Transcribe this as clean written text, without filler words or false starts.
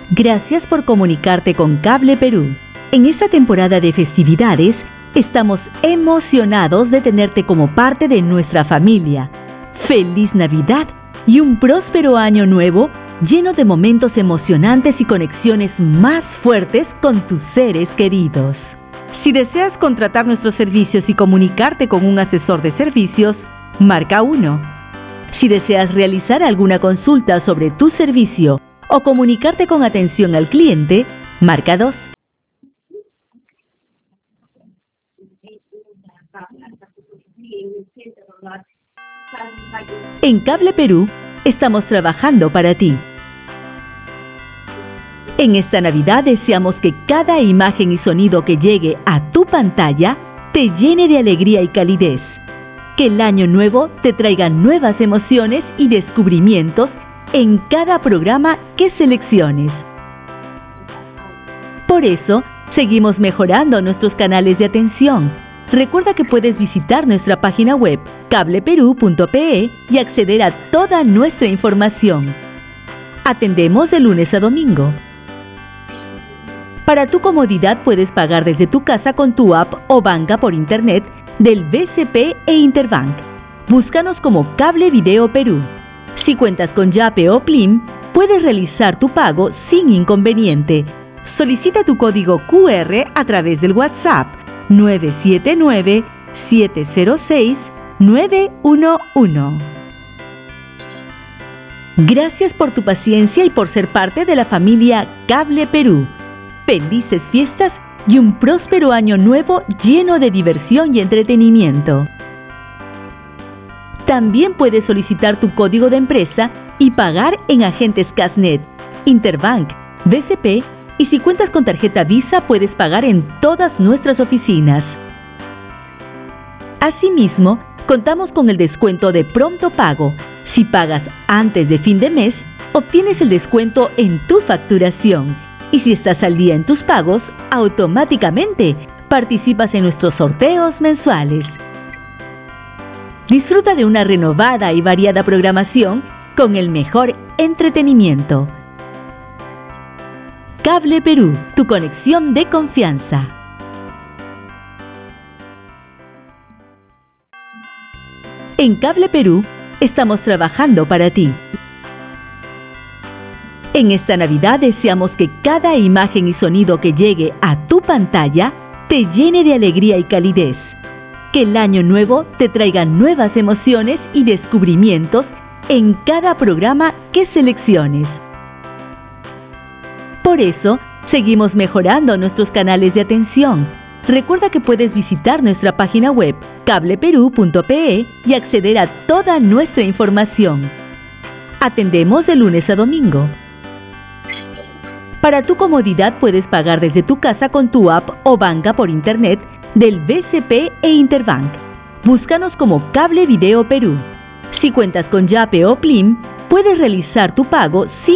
Gracias por comunicarte con Cable Perú. En esta temporada de festividades, estamos emocionados de tenerte como parte de nuestra familia. ¡Feliz Navidad y un próspero año nuevo lleno de momentos emocionantes y conexiones más fuertes con tus seres queridos! Si deseas contratar nuestros servicios y comunicarte con un asesor de servicios, marca 1. Si deseas realizar alguna consulta sobre tu servicio o comunicarte con atención al cliente, marca 2. En Cable Perú, estamos trabajando para ti. En esta Navidad deseamos que cada imagen y sonido que llegue a tu pantalla te llene de alegría y calidez. Que el año nuevo te traiga nuevas emociones y descubrimientos en cada programa que selecciones. Por eso, seguimos mejorando nuestros canales de atención. Recuerda que puedes visitar nuestra página web cableperú.pe y acceder a toda nuestra información. Atendemos de lunes a domingo. Para tu comodidad puedes pagar desde tu casa con tu app o banca por internet del BCP e Interbank. Búscanos como Cable Video Perú. Si cuentas con Yape o Plim, puedes realizar tu pago sin inconveniente. Solicita tu código QR a través del WhatsApp 979-706-911. Gracias por tu paciencia y por ser parte de la familia Cable Perú. Felices fiestas y un próspero año nuevo lleno de diversión y entretenimiento. También puedes solicitar tu código de empresa y pagar en agentes Casnet, Interbank, BCP y si cuentas con tarjeta Visa puedes pagar en todas nuestras oficinas. Asimismo, contamos con el descuento de pronto pago. Si pagas antes de fin de mes, obtienes el descuento en tu facturación. Y si estás al día en tus pagos, automáticamente participas en nuestros sorteos mensuales. Disfruta de una renovada y variada programación con el mejor entretenimiento. Cable Perú, tu conexión de confianza. En Cable Perú, estamos trabajando para ti. En esta Navidad deseamos que cada imagen y sonido que llegue a tu pantalla te llene de alegría y calidez. Que el año nuevo te traiga nuevas emociones y descubrimientos en cada programa que selecciones. Por eso, seguimos mejorando nuestros canales de atención. Recuerda que puedes visitar nuestra página web cableperú.pe y acceder a toda nuestra información. Atendemos de lunes a domingo. Para tu comodidad puedes pagar desde tu casa con tu app o banca por internet del BCP e Interbank. Búscanos como Cable Video Perú. Si cuentas con Yape o Plim, puedes realizar tu pago sin